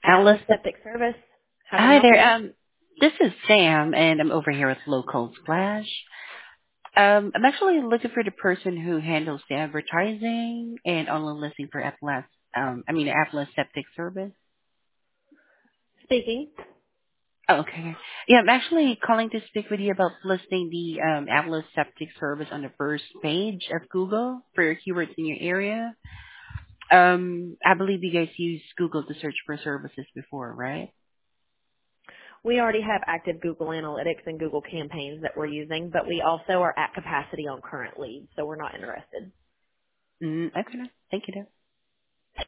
Atlas Atlas Septic Service. How can I Hi help there. you? This is Sam, and I'm over here with Local Splash. I'm actually looking for the person who handles the advertising and online listing for Atlas. Atlas Septic Service. Speaking. Oh, okay. Yeah, I'm actually calling to speak with you about listing the Atlas Septic Service on the first page of Google for your keywords in your area. I believe you guys used Google to search for services before, right? We already have active Google Analytics and Google campaigns that we're using, but we also are at capacity on current leads, so we're not interested. Okay. Thank you.